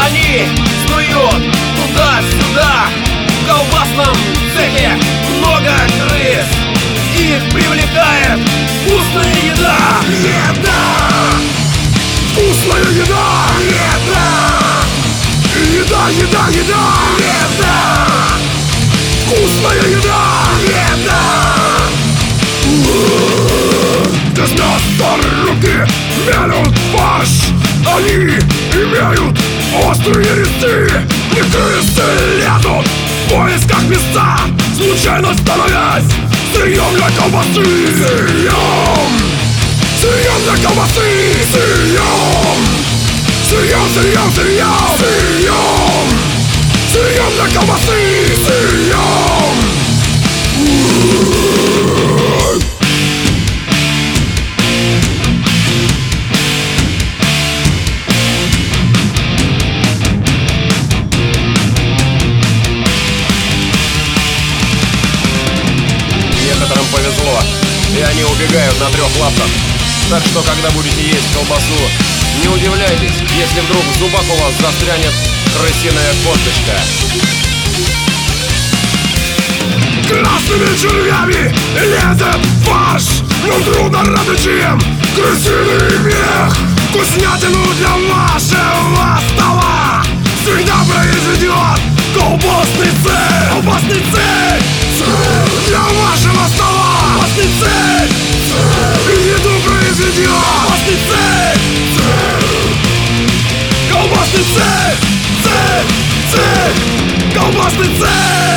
Они снуют туда-сюда. В колбасном цехе много крыс. Их привлекает вкусная еда. Еда! Вкусная еда! Еда! Еда, еда, еда! Еда! Вкусная еда! Еда! Без мяса руки мелют фарш. Они имеют острые резцы. И крысы лезут в поисках места, случайно становясь сырьем для колбасы. Сырьем для колбасы. Сырьем для колбасы. Некоторым повезло, и они убегают на 3 лапках. Так что, когда будете есть колбасу, не удивляйтесь, если вдруг в зубах у вас застрянет крысиная косточка. Красными червями лезет фарш, но трудно раньше, чем крысиный мех. Вкуснятину для вашего стола всегда произведет колбасный цех. Колбасный цех для вашего стола. Колбасный цех еду произведет. Колбасный цех. Колбасный цех. Колбасный цех.